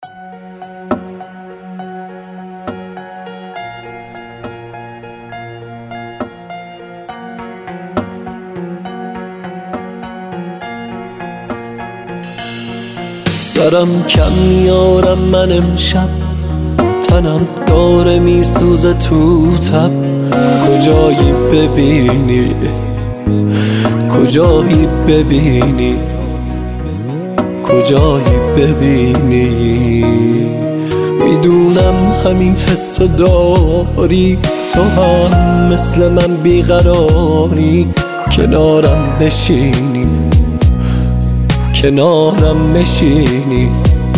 دارم کم میارم من امشب، تنم داره میسوزه تو تب. کجایی ببینی، کجایی ببینی، کجایی ببینی. میدونم همین حسو داری، تو هم مثل من بیقراری. کنارم بشینی، کنارم بشینی،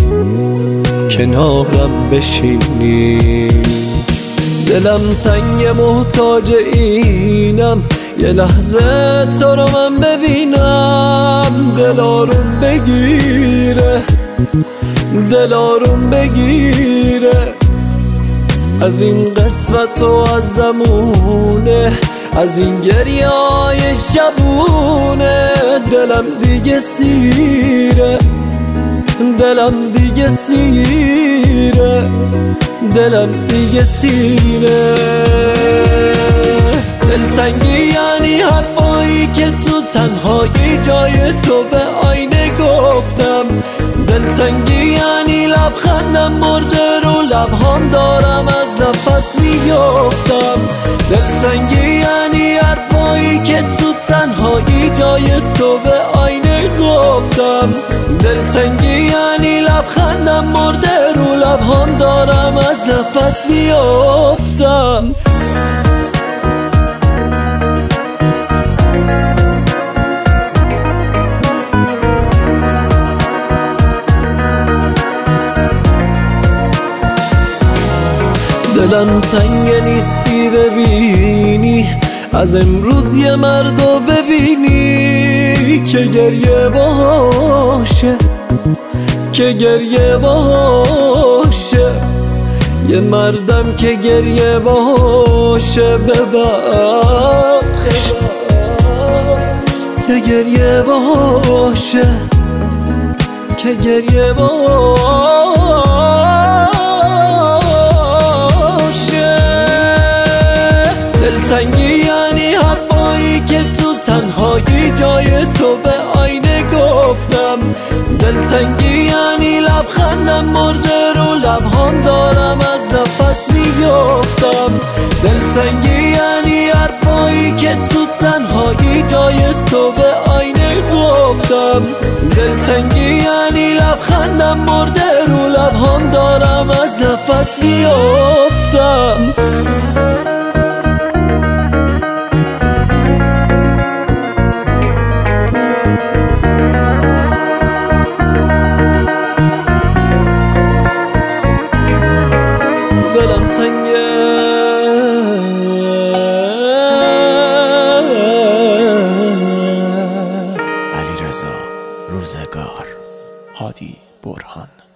کنارم بشینی. دلم تنگ محتاج اینم، یه لحظه تو رو من ببینم. دل آروم بگیره، دل آروم بگیره. از این قسمت و از زمونه، از این گریه های شبونه. دلم دیگه سیره، دلم دیگه سیره، دلم دیگه سیره. دلتنگی یعنی حرفایی که تو تنهایی جای تو به آینه گفتم. دلتنگی یعنی لبخندم مرده رو لبهام دارم از نفس میگفتم. دلتنگی یعنی حرفایی که تو تنهایی جای تو به آینه گفتم. دلتنگی یعنی لبخندم مرده رو لبهام دارم از نفس میافتم. دلم تنگ نیستی ببینی، از امروز یه مردو ببینی که گریه باشه، که گریه باشه. یه مردم که گریه باشه ببخش، که گریه باشه، که گریه باشه. دلتنگی یعنی حرفایی که تو تنهایی جای تو به آینه گفتم. دلتنگی یعنی لبخندم مرده رو لبهام دارم از نفس میگفتم. دلتنگی یعنی حرفایی که تو تنهایی جای تو به آینه گفتم. دلتنگی یعنی لبخندم مرده رو لبهام دارم از نفس میافتم. دلم تنگه، علیرضا روزگار، هادی برهان.